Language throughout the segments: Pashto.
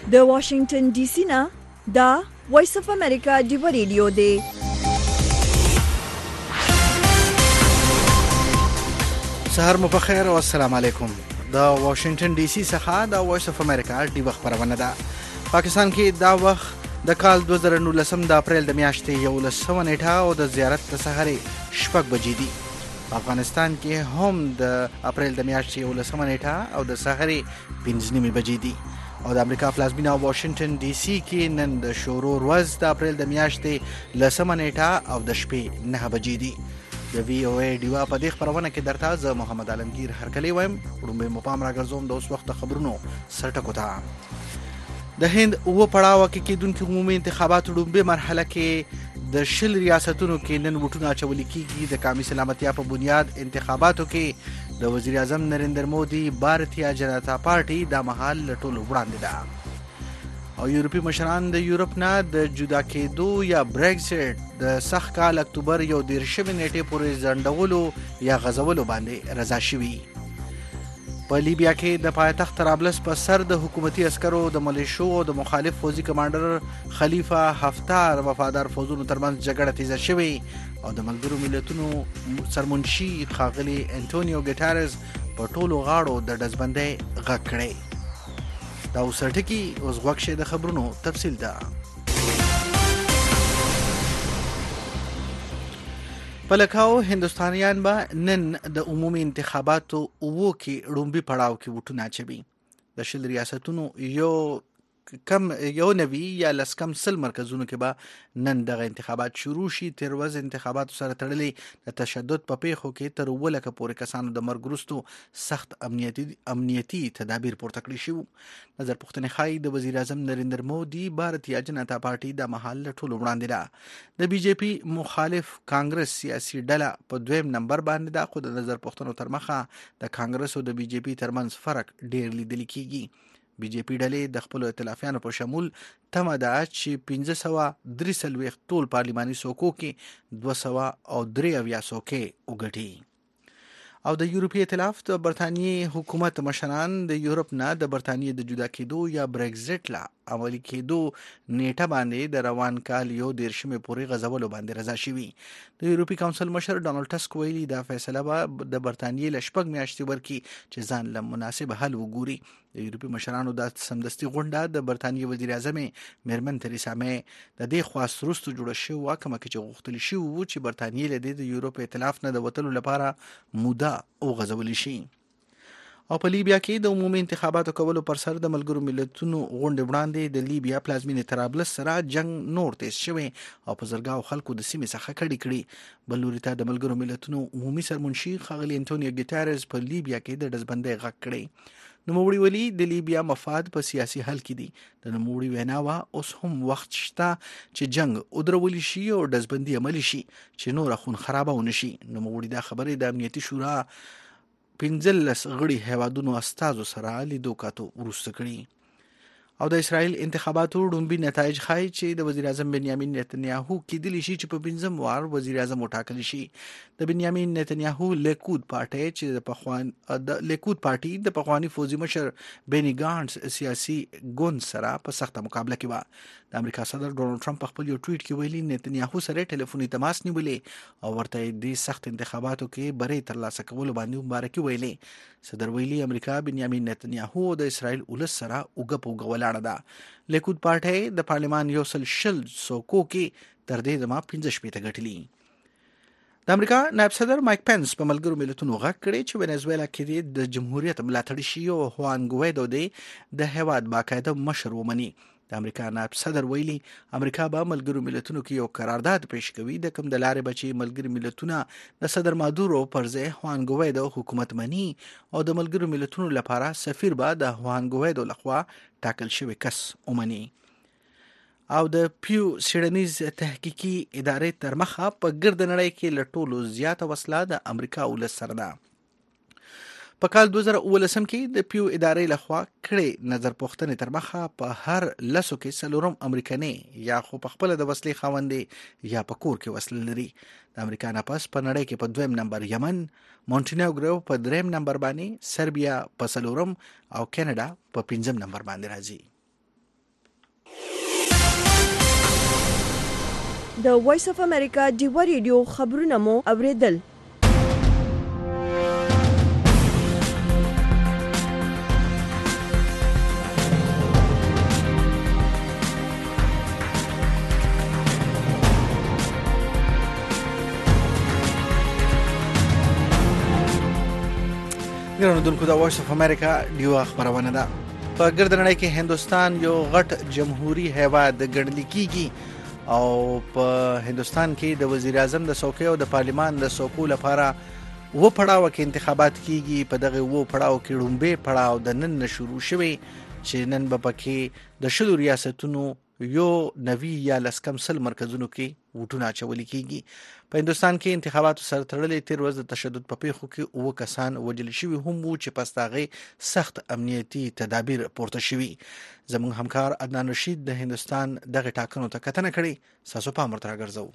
د واشنگټن ډي سي نه دا وایس اف امریکا دی ریډیو دی. سهار مو بخیر او السلام علیکم. دا واشنگټن ډي سي څخه د وایس اف امریکا دی خبرونه ده. پاکستان کې دا وخت د کال 2019 د اپریل د میاشتې 11 نیټه او د زیارت د سحرې 6 بجې دي. په افغانستان کې هم د اپریل د میاشتې 11 نیټه او د سحرې 5 بجې دي. او د امریکا پلازمینه واشنگټن ډي سي کې نن د شروع ورځ د اپریل د میاشتې 10 نیټه او د شپې 9 بجې دي. د وی او ای ډیوا په دې خبرونه کې درته زه محمد عالمگیر هرکلی وایم. ورومبه مو پام راګرځوم د اوس وخت خبرونو سرټکو ته. د هند اوه پړاو کې کېدونکو عمومي انتخاباتو لومړۍ مرحله کې د 10 ریاستونو کې نن ووټونه اچول کېږي. د قومي سلامتیا په بنیاد انتخاباتو کې د وزیر اعظم نریندر مودي بھارتیہ جنتا پارټي د مهال لټول وړاندې ده. او یورپی مشران د یورپ نه د جدا کېدو یا بریکزټ د سخت کال اکتوبر 11 نیټې پورې ځنډولو یا غځولو باندې رضا شوي. په لیبیا کې د پایتخت طرابلس په سر د حکومتي عسکرو د ملیشو او د مخالف فوزي کمانډر خلیفه حفتار وفادار فوزونو ترمنځ جګړه تیزه شوې او د ملګرو ملتونو سرمنشي ښاغلي انټونیو ګټارز په ټولو غاړو د ډزبندۍ غږ کړی. دا اوس ټکی اوس غوښ شه د خبرونو تفصیل ده. پلکاو هندوستانیان به نن د عمومي انتخاباتو اوو کې لومړی پړاو کې ووټونه اچوي. د 10 ریاستونو یو نوي یا لسکم سل مرکزونو کې به نن دغه انتخابات شروع شي. تیر ورځ انتخاباتو سره تړلې د تشدد په پیښو کې تر 9 لکه پورې کسانو د مرګ وروسته سخت امنیتي تدابیر پورته کړي شو. نظر پوښتنې ښایي د وزیر اعظم نریندر مودي بھارتیہ جنتا پارټي د مهال لټول وړاندې ده. د بي جے پي مخالف کانګرس سیاسي ډله په 2 نمبر باندې ده، خو د نظر پوښتنو تر مخه د کانګرس او د بي جے پي ترمنځ فرق ډیر لیدل کیږي. بي جے پي ډلې د خپل ائتلافیانو په شمول تمه ده چې 543 ټول پارلماني څوکو کې 283 څوکۍ وګټي. او د یورپی ائتلاف د برتانیې حکومت مشران د یورپ نه د برتانیې د جدا کېدو یا بریکزټ لا عملی کېدو نیټه باندې د روان کال 11 پورې غځولو باندې رضا شوي. د یورپی کونسل مشر ډانلډ ټسک ویلي دا فیصله به د برتانیې ل 6 میاشتې ورکي چې ځان له مناسب حل وګوري. د یورپی مشرانو د سمدستي غونډه د برتانیې وزیر اعظم میرمن تریسا مې د دې خواست وروسته جوړه شوې وه، کومه چې غوښتل شوي وو چې برتانیې له د یورپ ائتلاف نه د وتلو لپاره موده وغځولی شي. او په لیبیا کې د عمومي انتخاباتو کولو پر سر د ملګرو ملتونو غونډې وړاندې د لیبیا پلازمینې طرابلس سره جنگ نور تیز شوی او په زرګاو خلکو د سیمې څخه کډې کړي. بل لوري ته د ملګرو ملتونو عمومي سرمنشي ښاغلي انټونیو ګټارز په لیبیا کې د ډزبندۍ غږ کړی. نوموړي ویلي د لیبیا مفاد په سیاسي حل کې دي. د نوموړي وینا وه اوس هم وخت شته چې جنگ ودرولی شي او ډزبندي عملي شي چې نور خون خرابه ونه شي. نوموړي دا خبرې د امنیتي شورا 15 غړي هیوادونو استازو سره لیدو کاتو وروسته کړي. او د اسرائیل انتخاباتو لومړي نتایج ښایي چې د وزیر اعظم بنیامین نتنیاهو کېدلی شي چې په 5م وار وزیر اعظم وټاکل شي. د بنیامین نتنیاهو لیکود پارټي د پخوانی فوزي مشر بینی ګانټس سیاسي ګوند سره په سخته مقابله کې وه. د امریکا صدر ډونالډ ټرمپ په خپل یو ټویټ کې ویلي نتنیاهو سره ټلیفوني تماس نیولې او ورته د سخت انتخاباتو کې بری ترلاسه کولو باندې مبارکي ویلې. صدر ویلي امریکا بنیامین نتنیاهو د اسرائیل ولس سره اوګه په ولاړه ده. لیکود پارټي د پارلمان 100 څوکو کې تر دې دمه 15 ګټلي. د امریکا نائب صدر مایک پنس په ملګرو ملتونو غږ کړی چې وینزویلا کې د جمهوریت ملاتړ شي او خوان ګویدو د هیواد باقاعده مشر ومني. د امریکا نائب صدر ویلي امریکا به ملګرو ملتونو کې یو قرارداد پیش کوي د کوم د لارې بچي ملګرو ملتونه د صدر مادورو پر ځای خوان ګویدو حکومت مني او د ملګرو ملتونو لپاره سفیر به د خوان ګویدو لخوا ټاکل شوی کس ومني. او د پیو سیډنیز تحقیقي ادارې تر مخه په ګرد نړۍ کې له ټولو زیاته وسله د امریکا ولس سره ده. په کال 2019 کې د پیو ادارې لخوا کړې نظر پوښتنې تر مخه په هر لسو کې 4 امریکایي یا خو په خپل د وسلې خاوندې یا په کور کې وسله لري. د امریکا نه پس په نړۍ کې په 2م نمبر یمن، مونټینیګرو په 3م نمبر باندې، سربیا په 4م او کینیډا په 5م نمبر باندې راځي. د وایس اف امریکا ډیوا ریډیو خبرونه مو اوریدل. ګرانو دونکو د وایس اف امریکا ډیوا خبرونه ده. په ګردنړۍ کې هندستان یو غټ جمهوریت هیواد ګڼل کیږي او په هندستان کې د وزیر اعظم د څوکۍ او د پارلیمان د څوکو لپاره و پړاو کې انتخابات کیږي. په دغه و پړاو کې لومبه پړاو د نن شروع شوی چې نن به پکې د شلو ریاستونو یو نوی یا لسکم سل مرکزونو کې ووټونه اچول کیږي. په هندستان کې انتخاباتو سره تړلې تیر ورځ د تشدد په پیښو کې اوه کسان وژل شوي هم وو چې پستاغې سخت امنیتي تدابیر پورته شوي. زموږ همکار عدنان رشید د هندستان دغه ټاکنو ته کتنه کړې. ساسو پام ورته راګرځو.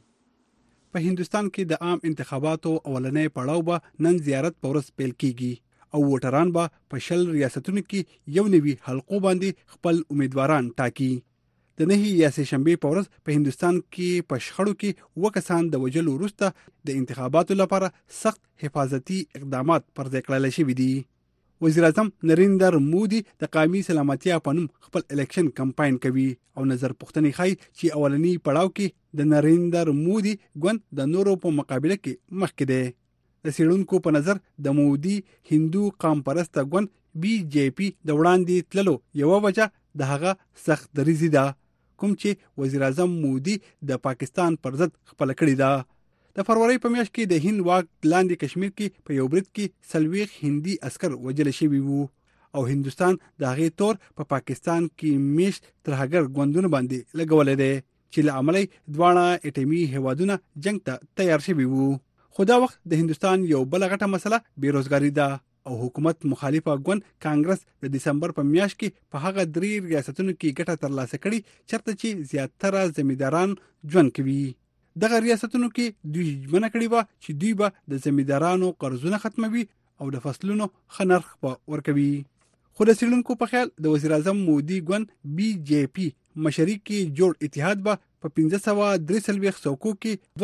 په هندستان کې د عام انتخاباتو اولنۍ پړاو به نن زیارت په ورځ پیل کیږي او ووټران به په 10 ریاستونو کې یو نوي حلقو باندې خپل امیدواران ټاکي. د نهي یا سه شنبه په ورځ په هندستان کې په شخړو کې وکسان د وجلو وروسته د انتخاباتو لپاره سخت حفاظتي اقدامات پر ځای کړل شوي دي. وزیر اعظم نریندر مودي د قومي سلامتیا په نوم خپل الیکشن کمپاین کوي او نظر پوښتنې ښيي چې اولنی پړاو کې د نریندر مودي ګوند د نورو په مقابله کې مخکې دی. د سیړونکو په نظر د مودي هندو قوم پرسته ګوند بي جي پي د وړاندې تللو یو وجه د هغه سخت دریزي ده کوم چې وزیر اعظم مودي د پاکستان پر ضد خپل کړی ده. د فروری په میاشت کې د هند واک لاندې کشمیر کې په یو برید کې سلويخ هندي عسكر وژل شوي وو او هندستان د هغې تور په پاکستان کې میش ترهګر ګوندونه باندې لګولې ده چې له عملي دواړه اټومي هیوادونه جنگ ته تیار شوي وو. خو دا وخت د هندستان یو بل غټه مسله بیروزګاری ده او حکومت مخالفه ګوند کانګرس د دسمبر په میاشت کې په هغه 3 ریاستونو کې ګټه ترلاسه کړي چرته چې زیاتره زمینداران ژوند کوي. دغه ریاستونو کې دوی ژمنه کړې و چې دوی به د زمیندارانو قرضونه ختموي او د فصلونو خنرخ په ورکوي. خو د سیړونکو په خیال د وزیر اعظم مودي ګوند بي جي پي مشري کې جوړ اتحاد به په 1543 څوکو کې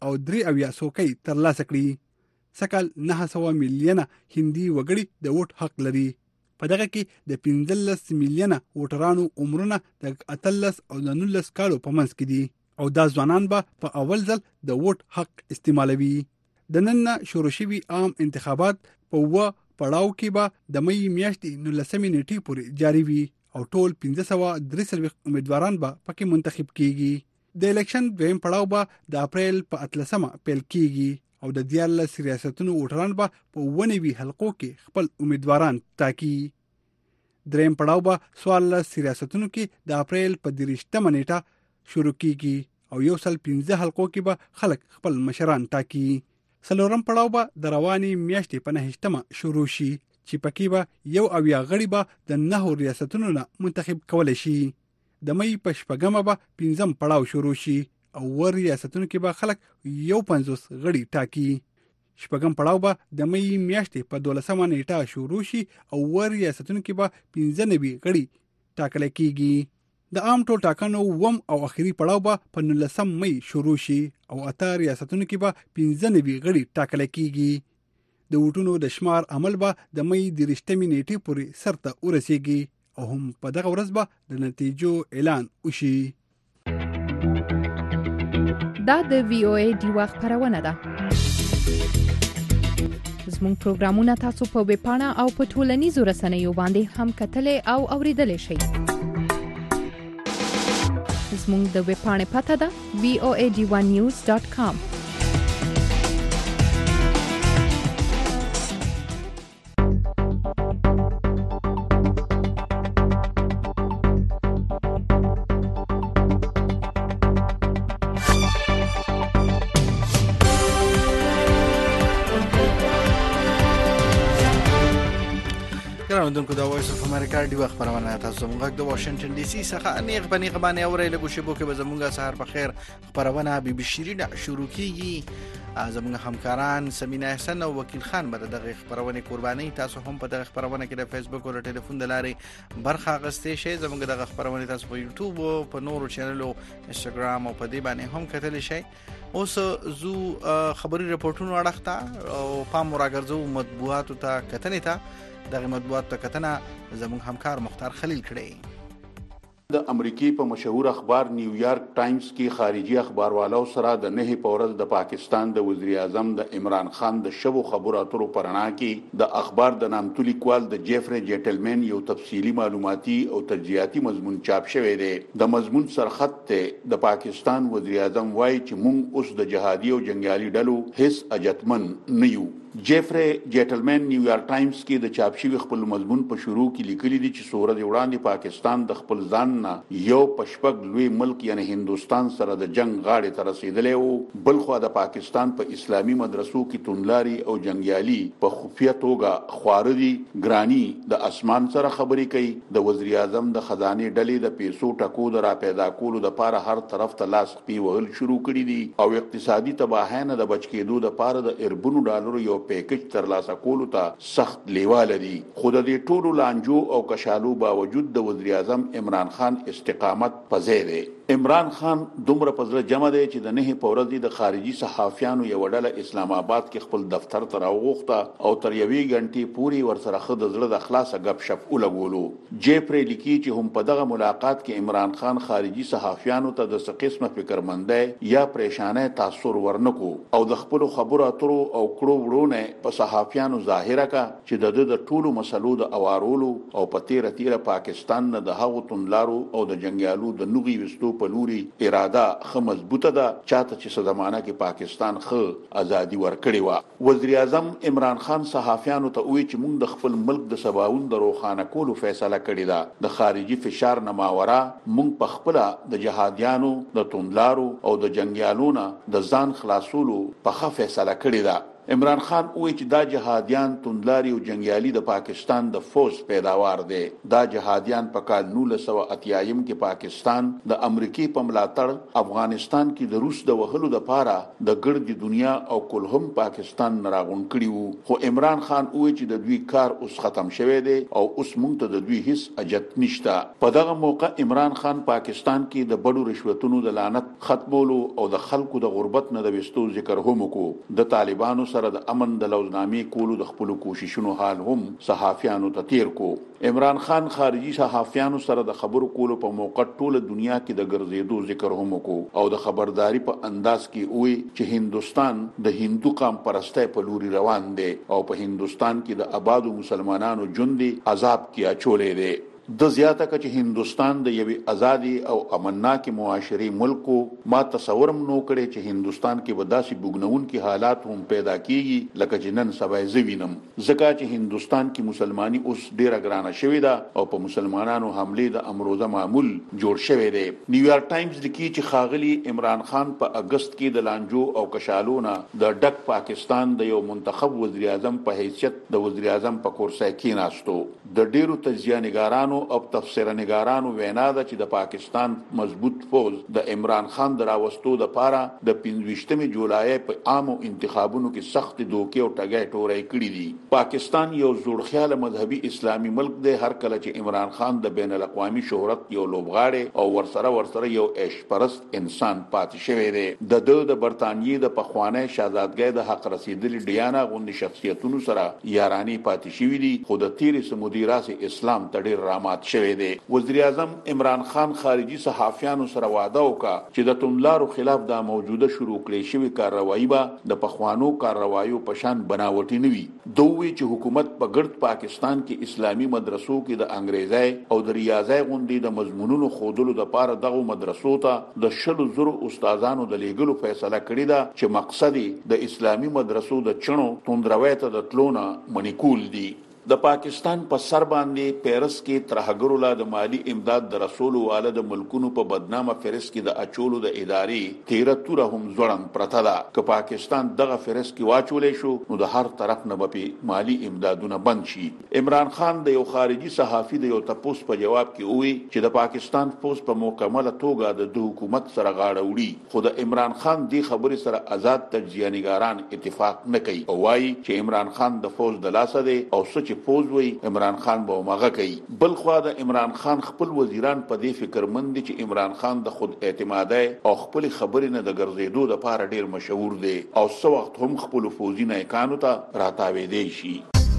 203 څوکۍ ترلاسه کړي. سکل 900 میلیونه هندي وګړي د ووټ حق لري. په دغه کې د 15 میلیونه ووټرانو عمرونه د 18 او 19 کالو په منځ کې دي او دا ځوانان به په اول ځل د ووټ حق استعمالوي. د نن شروع شوي عام انتخابات په و پړاو کې به د مې میاشتې 19 نیټې پورې جاری وي او ټول 1543 امیدواران به پکې منتخب کیږي. د الیکشن دویم پړاو به د اپریل په 18 پیل کیږي او د 14 ریاستونو ووټران به په ونوي حلقو کې خپل امیدواران ټاکي. دریم پړاو به 14 ریاستونو کې د اپریل په 30 نیټه شروع کیږي او یو سل 15 حلقو کې به خلک خپل مشران ټاکي. څلورم پړاو به د رواني میاشتې په 9 شروع شي چې پکې به یو اویا غړي به د 9 ریاستونو نه منتخب کول شي. د مې په 8 به 15 پړاو شروع شي او ور ریاستونو کې به خلک یو 50 غړي ټاکي. شپږم پړاو به د مې میاشتې په 12 نیټه شروع شي او ور ریاستونو کې به 15 غړي ټاکل کیږي. د عام ټول ټاکنو وم او اخیری پړاو به په 19 مې شروع شي او 8 ریاستونو کې به 15 غړي ټاکل کیږي. د ووټونو د شمار عمل به د مې 30 نیټې پورې سرته ورسیږي او هم په دغه ورځ به د نتیجو اعلان وشي. دا د وی او ای ډیوا خبرونه ده. زموږ پروګرامونه تاسو په ویب پاڼه او په ټولنیزو رسنیو باندې هم کتلای او اوریدلای شئ. زموږ د ویب پاڼې پته ده voadivanews.com. ګرانو دونکو د وایس اف امریکا دی خبرونه تاسو موږ د واشنگټن ډي سي څخه نیغ باندې اورئ له شبو کې به زموږه سهار په خیر خبرونه بي شيرین شروع کیږي زموږ همکاران سمینا احسان او وکیل خان به دغه خبرونه قرباني تاسو هم په دغه خبرونه کې د فیسبوک او ټلیفون د لارې برخه غستې شي زموږ دغه خبرونه تاسو په یوټیوب او په نورو چینلو انستګرام او په دې باندې هم کتلی شي اوس زو خبري رپورټونو اړخته او پام راګرځو مطبوعاتو ته کتنې ته دغه مطبوعات ته کتنه زموږ همکار مختار خلیل کړي د امریکای په مشهور اخبار نیویارک ټایمز کې خارجي اخباروالو سره د نه پورز د پاکستان د وزیر اعظم د عمران خان د شبو خبرو اترو پرانا کې د اخبار د نامتو لیکوال د جیفری جیټلمن یو تفصیلی معلوماتي او تجزیاتي مضمون چاپ شوی دی د مضمون سرخط ته د پاکستان وزیر اعظم وایي چې موږ اوس د جهادي او جنگیالي ډلو هیڅ اجتمن نه یو جیفری جیټلمن نیویارک ټایمز کې د چاپ شوی خپل مضمون په شروع کې لیکلي دي چې سورج وړاندې پاکستان د خپل ځان نه یو پشپک لوی ملک یعنی هندستان سره د جنگ غاړې ته رسیدلی او بلخو د پاکستان په اسلامي مدرسو کې توندلاري او جنگیالي په خفیه توګه خواردي ګرانی د اسمان سره خبرې کوي د وزیر اعظم د خزانه ډلې د پیسو ټکو د را پیدا کولو د پاره هر طرف ته لاس پی وهل شروع کړي دي او اقتصادي تباہیانه د بچ کېدو د پاره د اربونو ډالرو یو پیکج ترلاسه کولو ته سخت لیواله دي خو د دې ټولو لانجو او کشالو باوجود د وزیر اعظم عمران خان استقامت پزې دی عمران خان دومره پزله جمع دی چې د نه پورزي د خارجي صحافیانو یو ډله اسلام آباد کې خپل دفتر ته راوغوښته او تر یوې غنټې پوري ورسره خد زړه د خلاصه غب شپ ولګولو جیفری لیکي چې هم په دغه ملاقات کې عمران خان خارجي صحافیانو ته د څه قسمه فکرمندۍ یا پریشانه تاثر ورنکو او د خپل خبرو اترو او کړو وړونه په صحافیانو ظاهره کا چې د ټولو مسلو د اوارولو او په تیره پاکستان نه د هغو تندلارو او د جنگیالو د نوغي وستو په لوري اراده خه مضبوطه ده چاته چې زمانہ کې پاکستان خه ازادي ورکړي وا وزیر اعظم عمران خان صحافیانو ته وی چې موږ د خپل ملک د سباوون د روخانه کولو فیصله کړې ده د خارجي فشار نه ماوره موږ په خپل د جهادیانو د توندلارو او د جنگیالو نه د ځان خلاصولو په فیصله کړې ده عمران خان وی چې دا جهادیان توندلاري او جنگیالي د پاکستان د فوج پیداوار دي دا جهادیان په کال 1980 کې پاکستان د امریکای په ملاتړ افغانستان کې د روس د وهلو د پاره د ګرد دنیا او کلهم پاکستان نراغون کړیو خو عمران خان وی چې د دوی کار اوس ختم شوه دی او اوس مونږ ته د دوی هیڅ اجت نشته په دغه موقع عمران خان پاکستان کې د بډو رشوتونو د لعنت ختمولو او د خلکو د غربت نه د وستو ذکر هم وکړو د طالبانو سره د امن د لوزنامې کولو د خپل کوششونو حال هم صحافیانو ته تیر کو عمران خان خارجي صحافیانو سره د خبرو کولو په موقع ټوله دنیا کې د ګرځېدو ذکر هم وکړو او د خبرداري په انداز کې وی چې هندستان د هندو قوم پرسته په لوري روان دی او په هندستان کې د آبادو مسلمانانو ژوند عذاب کې اچولې دی د زیاته چې هندستان د یوې ازادي او امنناکي معاشري ملکو ما تصورم نو کړي چې هندستان کې وداسي بوګنون کې حالات هم پیدا کیږي لکه جنن سبا زوینم ځکه چې هندستان کې مسلمانۍ اوس ډیره ګرانه شوې ده او په مسلمانانو حمله د امروزه معمول جوړ شوی دی نیویارک ټایمز لیکي چې خاغلی عمران خان په اگست کې د لانجو او کشالونه د ډک پاکستان د یو منتخب وزیر اعظم په حیثیت د وزیر اعظم په کرسي کې ناستو د ډیرو تجزیه نگارانو او تفسیر نگارانو وینا ده چې د پاکستان مضبوط فوج د عمران خان دراوستو د پاره د 25 جولای په عامو انتخابونو کې سخت دوکې او ټګۍ ټورې کړې دي پاکستان یو زوړ خیال مذهبي اسلامي ملک دی هر کله چې عمران خان د بین الاقوامي شهرت یو لوبغاړي او ورسره یو عشپرست انسان پاتې شوی دی د برتانیې د پخوانی شاهزادګۍ د حق رسیدلي ډیانا غوندي شخصیتونو سره یارانی پاتې شوی دي خو د تیر سمودي راس اسلام تډیر رامات شوی دی وزیر اعظم عمران خان خارجي صحافیانو سره وعده وکړه چې د توندلارو خلاف د موجوده شروع کړې شوی کاروایی به د پخوانو کاروایو په شان بناوټي نوي دوی چې حکومت په ګرد پاکستان کې اسلامي مدرسو کې د انګریزي او د ریاضي غوندي د مضمونونو خودلو د پاره دغه مدرسو ته د 100,000 استادانو د لیګلو فیصله کړې ده چې مقصد د اسلامي مدرسو د چڼو توندروي ته د تلونه منیکول دي د پاکستان په سر باندې پیرس کې ترهګرو لا د مالی امداد د رسول والا د ملکونو په بدنامه فهرست کې د اچولو د ادارې 13 توره هم ځوړن پرته ده که پاکستان دغه فهرست کې واچولې شو نو د هر طرف نه به مالی امدادونه بند شي. عمران خان د یو خارجي صحافي د یو تپوس په جواب کې وویل چې د پاکستان فوج په مکمله توګه د حکومت سره غاړه وړي خو د عمران خان دی خبرې سره آزاد تجزیه نگاران اتفاق نه کوي او وايي چې عمران خان د فوج د لاسه دی او سچ فوج وي عمران خان به مغه کوي. بل خو د عمران خان خپل وزیران په دې فکرمند دي چې عمران خان د خود اعتمادي او خپل خبرې نه د ګرځېدو لپاره ډیر مشهور دی او څو وخت هم خپل فوجي نه کانو ته راتاوي دی شي.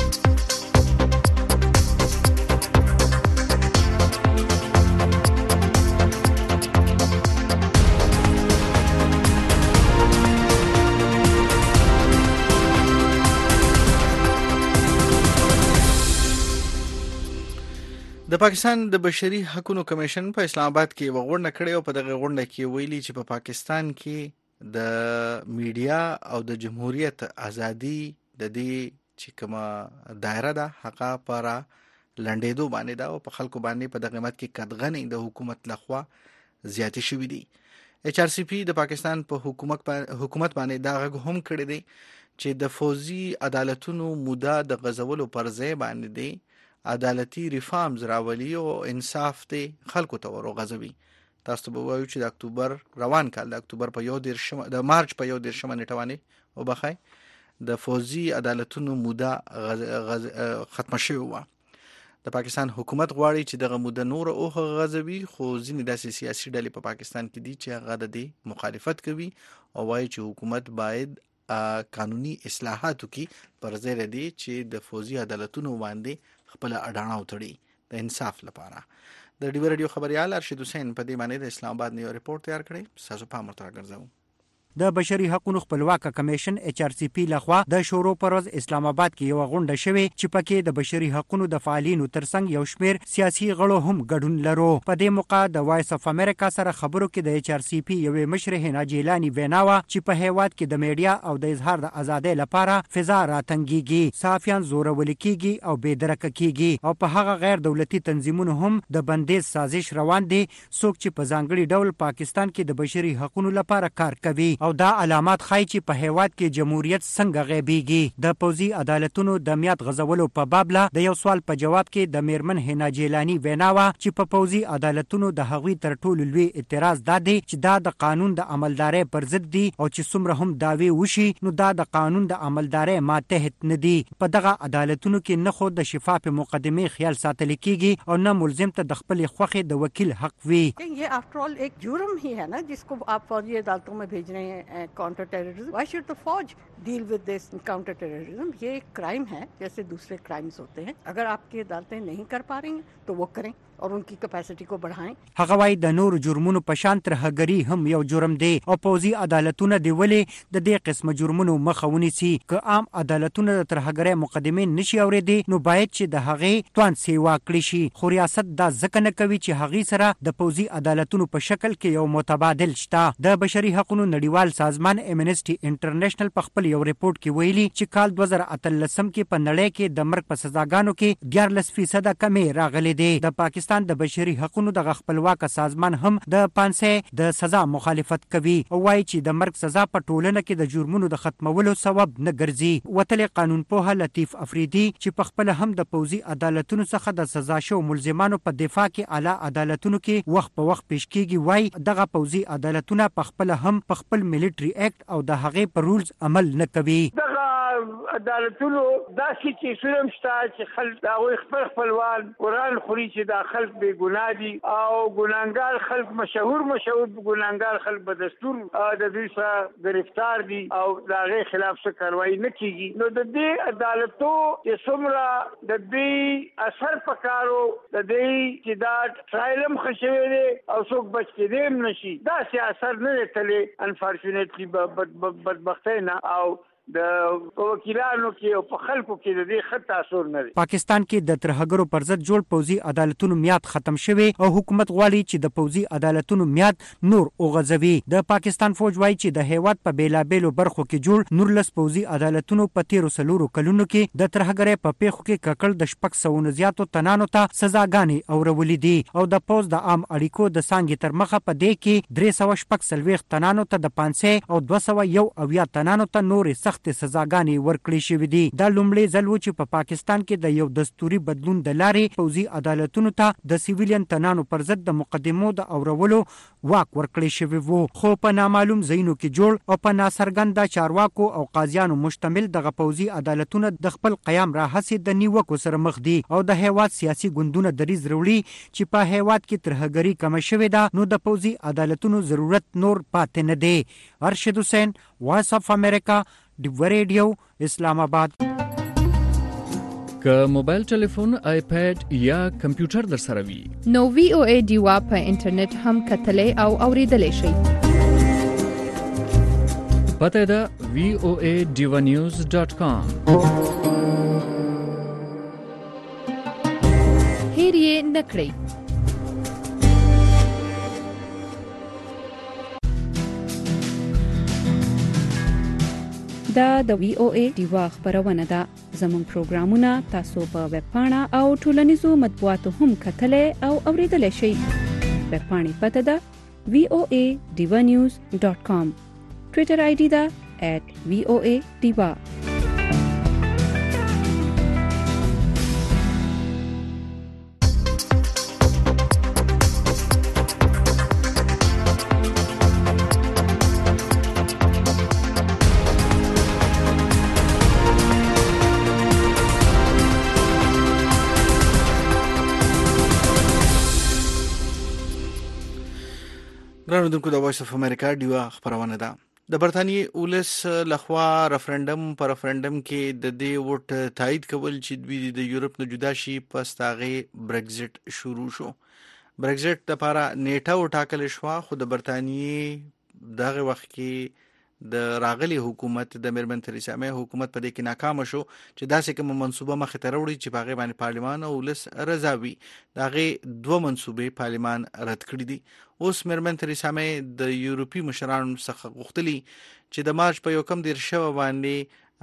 د پاکستان د بشري حقوقو کمیشن په اسلام آباد کې وغوړنه کړې او په دغه غونډه کې ویلي چې په پاکستان کې د میډیا او د جمهوریت ازادي د دې چې کومه دایره ده هغه پر لنډېدو باندې ده او په خلکو باندې په دغه قیمت کې قدغنې د حکومت لخوا زیاتې شوې دي. HRCP د پاکستان په حکومت باندې دا غږ هم کړی دی چې د فوزي عدالتونو موده د غزولو پر ځای باندې دی عدالتي ریفارمز راولي او انصاف ته خلکو ته ورغځوي. تاسو به وایو چې د اکتوبر روان کال د اکتوبر په 1 د مارچ په 1 نیټه باندې او بخای د فوزي عدالتونو موده ختم شوی و. د پاکستان حکومت غواړي چې دغه موده نور او غځوي خو ځینې داسې سیاسي ډلې په پاکستان کې دي چې هغه د دې مخالفت کوي او وایي چې حکومت باید قانوني اصلاحاتو کې پر ځای لري چې د فوزي عدالتونو باندې خپل اډانه وتړي د انصاف لپاره. د ډیو رادیو خبريال ارشد حسین په دې باندې د اسلام آباد نیو ریپورت تیار کړی. تاسو په امر تر ګرځاو. د بشري حقوقو خپلواک کمیشن HRCP لخوا د شورو پروز اسلام آباد کې یو غونډه شوه چې پکې د بشري حقوقو د فعالینو ترڅنګ یو شمیر سیاسي غړو هم ګډون لرو. په دې موقع د وایس اف امریکا سره خبرو کې د HRCP یو مشر هنا جیلانی ویناوه چې په هیواد کې د میډیا او د اظهار د ازادۍ لپاره فضا راتنګيږي، صحافیان زورول کیږي او بېدرکه کیږي او په هغه غیر دولتي تنظیمونو هم د بندیز سازش روان دي څوک چې په ځانګړي ډول پاکستان کې د بشري حقوقو لپاره کار کوي او دا علامات ښایي چې په هیواد کې جمهوریت څنګه غیبیږي. د پوزي عدالتونو د میاد غزولو په باب له د یو سوال په جواب کې د میرمن هنا جیلانی ویناوه چې په پوزي عدالتونو د هغوی تر ټولو لوی اعتراض دا دی چې دا د قانون د عملدارۍ پر ضد دي او چې څومره هم دعوی وشي نو دا د قانون د عملدارۍ ماتحت نه دي. په دغه عدالتونو کې نه خو د شفاف مقدمې خیال ساتل کیږي او نه ملزم ته د خپل خوخه د وکیل حق وي. یہ after all एक जुर्म ही है ना जिसको आप फौजी अदालतों में भेज रहे हैं. Counter terrorism, why should the फौज deal with this counter terrorism? ये एक क्राइम है जैसे दूसरे क्राइम्स होते हैं. अगर आपकी अदालतें नहीं कर पा रही हैं तो वो करें और उनकी कैपेसिटी को बढ़ाएं. هغه وايي د نور جرمونو په شان ترهګري هم یو جرم دی او پوزي عدالتونه دی ولې د دې قسم جرمونو مخه ونیسي. که عام عدالتونه د ترهګرۍ مقدمې نشي اوریدي نو باید چې د هغې توان سیوا کړی شي. خو ریاست دا ځکه نه کوي چې هغې سره د پوزي عدالتونو په شکل کې یو متبادل شته. د بشري حقوقو نړیوال سازمان امنسټي انټرنیشنل په خپل یو ریپورت کې ویلي چې کال 2013 کې په نړۍ کې د مرګ په سزاګانو کې 14% کمې راغلي دي. د پاکستان د بشري حقوقو د خپلواک سازمان هم د 500 د سزا مخالفت کوي او وايي چې د مرګ سزا په ټولنه کې د جرمونو د ختمولو سبب نه ګرځي. وتل قانون پوه لطیف افریدي چې په خپل هم د پوزي عدالتونو څخه د سزا شو ملزمانو په دفاع کې اعلی عدالتونو کې وخت په وخت پیش کیږي وای دغه پوزي عدالتونه په خپل هم په خپل ملټري اکټ او د هغې په رولز عمل نه کوي. عدالتونو داسې کیسونه شته چې خلک دا وایي خپلوان قرآن خوري چې دا خلک بې ګناه دي او ګناهګار خلک مشهور ګناهګار خلک په دستور د دوی سره گرفتار دي او د هغې خلاف څه کاروایي نه کیږي. نو د دې عدالتو چې څومره د دې اثر پکارو د دې چې دا ټرایل هم ښه شوی دی او څوک بچ کېدی هم نشي داسې اثر نه دی تللی انفارچونیټلی بدبختۍ نه او د وکیلانو کې او په خلکو کې د دې ښه تاثیر نه دی. پاکستان کې د ترهګرو پر ضد جوړ پوځي عدالتونو میاد ختم شوی او حکومت غواړي چې د پوځي عدالتونو میاد نور وغځوي. د پاکستان فوج وایي چې د هیواد په بیلابېلو برخو کې جوړ 19 پوځي عدالتونو په 13 کلونو کې د ترهګرۍ په پیښو کې ککړ د 600 زیاتو تنانو ته سزاګانې اورولې دي او د پوز د عام اړیکو د څانګې تر مخه په دې کې 340 تنانو ته د 500 او 201 تنانو ته نورې سخت سزاګانې ورکړې شوې دي. دا لومړی ځل و چې په پاکستان کې د یو دستوري بدلون د لارې پوځي عدالتونو ته د سیویلین تنانو پر ضد د مقدمو د اورولو واک ورکړې شوی وو. خو په نامعلوم ځایونو کې جوړ او په ناڅرګنده چارواکو او قاضیانو مشتمل دغه پوځي عدالتونه د خپل قیام راهڅې د نیوکو سره مخ دي او د هیواد سیاسي ګوندونه دریځ وروړي چې په هیواد کې ترهګري کم شوې ده نو د پوځي عدالتونو ضرورت نور پاتې نه دی. ارشد حسین، وایس اف امریکا، ډیو ریډیو، اسلام آباد. که موبایل ټلیفون، آیپیډ یا کمپیوټر در سره وي نو وی او ای ډیوا په انټرنیټ هم کتلې او اوریدلې شئ. پته ده voaDivanews.com. هیر یې نکړئ. دا د وی او ای ډیوا خبرونه ده. زموږ پروګرامونه تاسو په ویب پاڼه او ټولنیزو مطبوعاتو هم کتلې او اوریدلې شئ. ویب پاڼې پته ده voaDivanews.com. ټویټر آی ډي ده @voadiva. ګرانو دونکو د وایس اف امریکا ډیوا خبرونه ده. د برتانیې اولس لخوا ریفرندم کې د دې ووټ تایید کول چې دوی د یورپ نه جدا شي پس تاغه برگزټ شروع شو. برگزټ لپاره نیټه وټاکل شو خو د برتانیې دغه وخت کې د راغلي حکومت د میرمن تریسا مې حکومت په دې کې ناکام شو چې داسې کوم منصوبه مخ ته وروړي چې باغې باندې پارلمان او ولس رضاوي. دغه دوه منصوبې پارلمان رد کړې دي. اوس میرمن تریسا مې د یورپي مشرانو څخه غوښتلي چې د مارچ په 1 باندې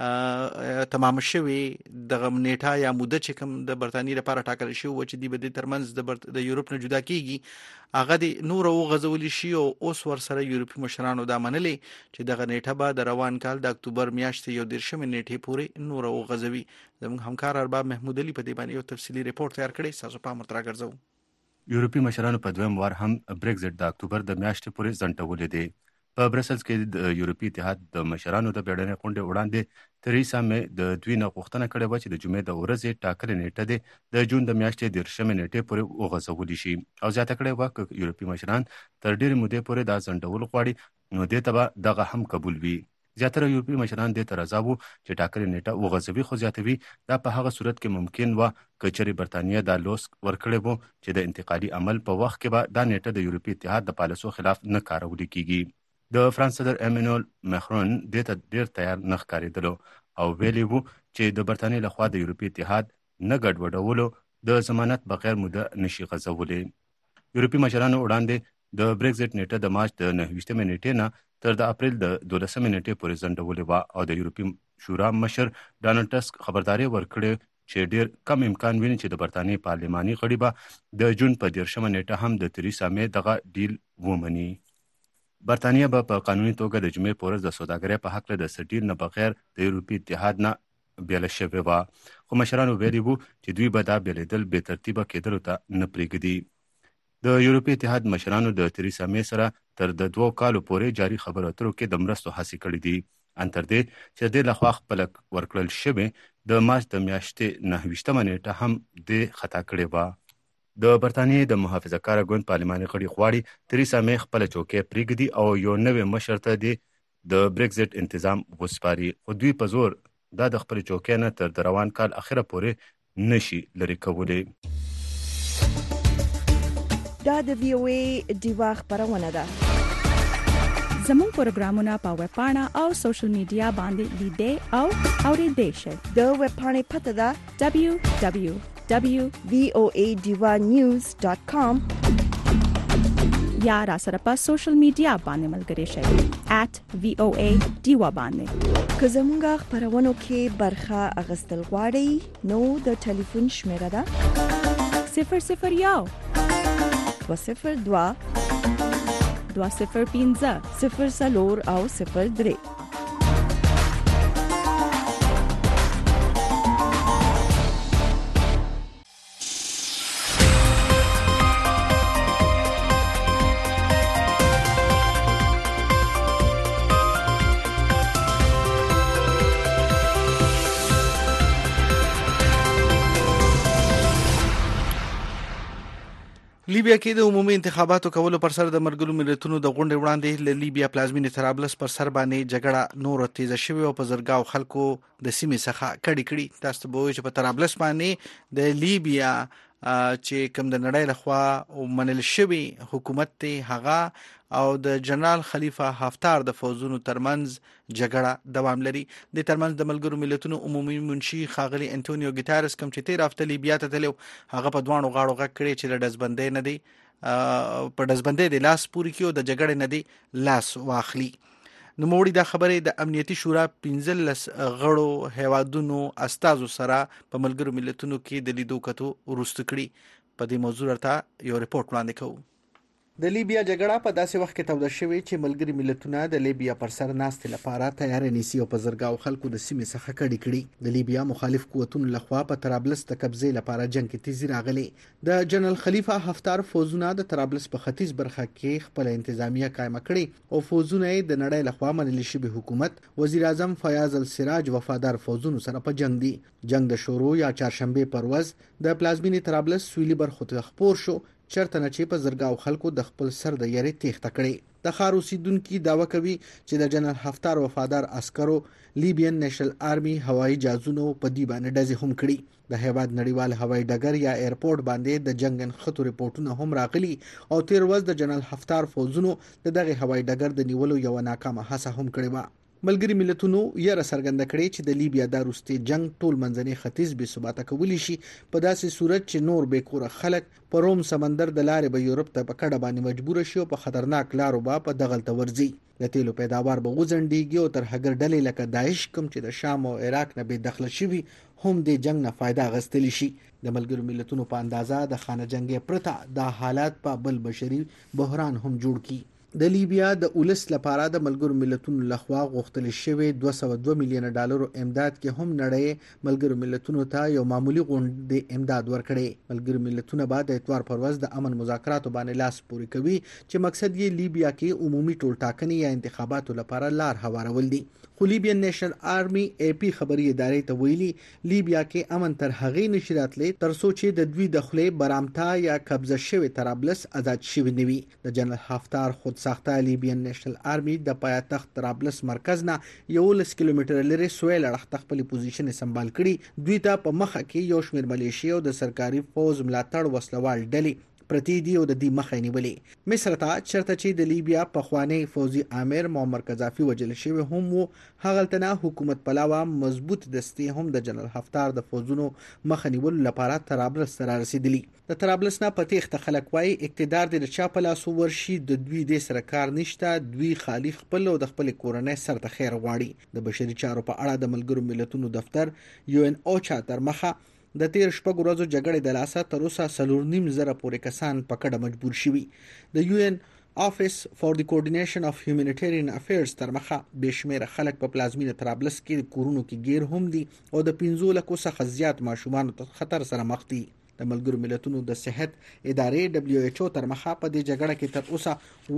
تمام شوی د نیټه یا موده چې کوم د برتانیې لپاره ټاکل شو و چې دی به د ترمنځ د یورپ نه جدا کیږي هغه د نور او غزولي شي او اوس ور سره یورپي مشرانو دا منلې چې دغه نیټه به د روان کال د اکتوبر میاشتې یو 13 نیټه پورې نور او غزوي. زموږ همکار ارباب محمود علي په دې باندې یو تفصیلی ریپورت تیار کړی، تاسو په امر راګرځو. یورپي مشرانو په دویم وار هم برگزټ د اکتوبر د میاشتې پورې ځنډولې دی. په برسلز کې د یورپي اتحاد د مشرانو د بیړنۍ غونډې وړاندې تریسا مې د دوی نه غوښتنه کړې و چې د جمعې د ورځې ټاکلې نیټه د جون د میاشتې 13 نیټې پورې وغځولې شي او زیاته کړې و چې یورپي مشران تر ډېرې مودې پورې دا ځنډول غواړي نو دې ته به دغه هم قبول وي. زیاتره یورپي مشران دې ته رضا وو چې ټاکلې نیټه وغځوي، خو زیاتوي دا په هغه صورت کې ممکن و که چېرې برتانیه دا لوس ورکړی وو چې د انتقالي عمل په وخت کې به دا نیټه د یورپي اتحاد د پالیسو خلاف نه کارول کیږي. د فرانس صدر ایمانوئل ماکرون دې ته ډېر تیار نه ښکارېدلو او ویلي وو چې د برتانیې لخوا د یورپي اتحاد نه ګډوډولو د ضمانت بغیر موده نشي غځولی. یورپي مشرانو وړاندې د برگزټ نیټه د مارچ د 29 نیټې نه تر د اپریل د 12 نیټې پورې ځنډولې وه او د یورپي شورا مشر ډانلډ ټسک خبرداری ورکړې چې ډېر کم امکان ویني چې د برتانیې پارلماني غړي به د جون په 13 نیټه هم د تریسا مې دغه ډیل ومني. برتانیه به په قانوني توګه د جمعې په ورځ د سوداګرۍ په هکله د څه ډیل نه بغیر د یورپي اتحاد نه بیله شوې وه، خو مشرانو ویلي وو چې دوی به دا بیلېدل بې ترتیبه کېدلو ته نه پرېږدي. د یورپي اتحاد مشرانو د تریسا مې سره تر د 2 کالو پورې جاري خبرو اترو کې د مرستو هڅې کړې دي، ان تر دې چې دې لخوا خپله ورکړل شوې د مارچ د میاشتې 29 نیټه هم دې خطا کړې وه. د برتانیې د محافظه کاره ګوند پارلماني غړي غواړي تریسا مې خپله چوکۍ پرېږدي او یو نوی مشر ته د برگزټ انتظام وسپاري، خو دوی په زور دا د خپل چوکۍ نه تر د روان کال اخره پورې نشي لرې کولی. دا د وی او ای ډیوا خبرونه ده. زموږ پروګرامونه په ویب پاڼه او سوشل میډیا باندې لیدئ او اوریدئ شئ. د ویب پاڼې پته ده www.voadivanews.com یا را سره په سوشل میډیا باندې ملګري شئ @VOA Diva باندې. که زموږ خبرونو کې برخه اخیستل غواړئ نو د ټلیفون شمیره ده 001 202 205 04 او 03. لیبیا کې د عمومي انتخاباتو کولو پر سر د ملګرو ملتونو د غونډې وړاندې له لیبیا پلازمینې طرابلس پر سر باندې جګړه نور تیزه شوې او په زرګاو خلکو د سیمې څخه کړي. تاسو به وایئ چې په طرابلس باندې د لیبیا چې کوم د نړۍ لخوا منل شوی حکومت ته هغه او د جنرال خلیفہ حفتار د فوجونو ترمنځ جګړه دوام لري. د ترمنځ د ملګرو ملتونو عمومي منشي خاغلی انټونیو ګیتارس کوم چې 13 هفته لیبیا ته تلو هغه په دوانو غاړو غږ کړی چې د دزبندۍ نه دی په دزبندۍ د لاس پوری کیو د جګړې نه دی لاس واخلي. نو موړي دا خبره د امنیتي شورا 15 غړو هیوادونو استازو سره په ملګرو ملتونو کې د لیدو کتو ورست کړي. په دې موضوع ورته یو ریپورت وړاندې کوو. د لیبیا جګړه په داسې وخت کې توده شوې چې ملګري ملتونه د لیبیا پر سر ناستې لپاره تیار نیسي او په زرګاو خلکو د سیمې څخه کړي. د لیبیا مخالف قوتونو لخوا په طرابلس د قبضې لپاره جنگ کې تیزی راغلی. د جنرال خلیفہ حفتار فوجونه د طرابلس په ختیځ برخه کې خپل انتظامیه قائم کړي او فوجونه د نړۍ لخوا منل شوی حکومت وزیر اعظم فیاض السراج وفادار فوجونو سره په جنگ دي. جنگ د شروع یا چهارشنبه پر ورځ د پلازمینې طرابلس سویلي برخو ته خپور شو چرته نه چې په زرګاو خلکو د خپل سر د یری تیښته کړي. د ښار اوسیدونکو داوا کوي چې د جنرال حفتار وفادار عسکرو لیبین نېشنل آرمي هوایي جهازونو په دی باندې ډزې هم کړي. د هیواد نړیوال هوایي ډګر یا ایرپورټ باندې د جنگ خطر ریپورتونه هم راغلي او تیر ورځ د جنرال حفتار فوجونو دغه هوایي ډګر د نیولو یو ناکامه هڅه هم کړې و. ملګری ملتونو یې څرګنده کړې چې د لیبیا د روسي جنگ ټول منځني ختیځ به ثبات کولی شي په داسې صورت چې نور به کور خلک په روم سمندر د لارې به یورپ ته په کډه باندې مجبور شي او په خطرناک لارو به په دغلت ورځي. د تیلو پیداوار به وزندېږي او تر هغه ډلې لکه داعش کوم چې د شام او عراق نه به دخل شي هم د جنگ نه فائدہ غستل شي. د ملګرو ملتونو په اندازه د خانه جنگي پرته د حالات په بل بشري بحران هم جوړ کی. د لیبیا د اولس لپاره د ملګرو ملتونو لخوا غوښتل شوی 202 میلیون ډالر امداد کې هم نړۍ ملګرو ملتونو ته یو معمولی غونډه امداد ورکړي. ملګرو ملتونه بعد د اتوار پر ورځ د امن مذاکراتو باندې لاس پوري کوي چې مقصد یې لیبیا کې عمومي ټولټاکنې یا انتخاباتو لپاره لار هوارول دي. خو لیبین نېشنل آرمي AP خبري ادارې ته ویلي لیبیا کې امن تر هغې نشي راتلی تر څو چې د دوی د خلې برامتا یا قبضه شوی طرابلس آزاد شوی نوي. د جنرال حفتار خود ساخته لیبین نېشنل آرمي د پایتخت طرابلس مرکز نه 11 کیلومتر لري سویل اړخ خپل پوزیشن سمبال کړي. دوی ته په مخه کې یو شمېر ملیشیا او د سرکاري فوج ملاتړ وسلوال ډلې پرتی دی او د دې مخه نیولې. مصر ته چرته چې د لیبیا په خوانی فوزي امیر معمر قذافي وجل شوی هم وو هغلتنه حکومت پلاوا مضبوط دستي هم د جنرال حفتار د فوجونو مخه نیول لپاره طرابلس سره رسیدلی. د طرابلس نه پتیخ خلک وای اقتدار د چا په لاس ورشي د دوی د سرکار نشته. دوی خالی خپل او د خپل کورنۍ سره ته خیر غواړي. د بشري چارو په اړه د ملګرو ملتونو دفتر UNOCHA تر مخه د تیر شپږ ورځو جګړې د لاسه تر اوسه 4.5 پورې کسان په کډه مجبور شوي. د UN Office for the Coordination of Humanitarian Affairs تر مخه بشمیره خلک په پلازمینه طرابلس کې کورونو کې گیر هم دي او د 15 لکو څخه زیات ماشومان خطر سره مخ دي. د ملګرو ملتونو د صحت ادارې WHO تر مخه په دې جګړه کې تر اوسه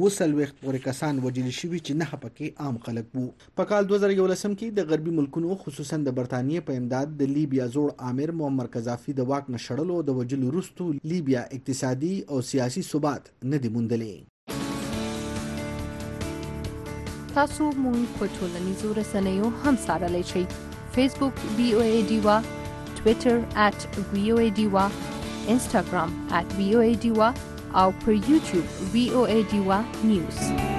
20 پورې کسان وژل شوي چې نه پکې عام خلک وو. په کال 2011 کې د غربي ملکونو خصوصا د برتانیې په امداد د لیبیا زوړ امیر معمر قذافي د واک نشړلو او د وژلو وروسته لیبیا اقتصادي او سیاسي ثبات نه دی موندلی. تاسو مونږ په ټولنیزو رسنیو هم سارلی شئ. فیسبوک VOA Diva, Twitter @VOA Diva, Instagram @VOA Diva او پر YouTube VOA Diva News.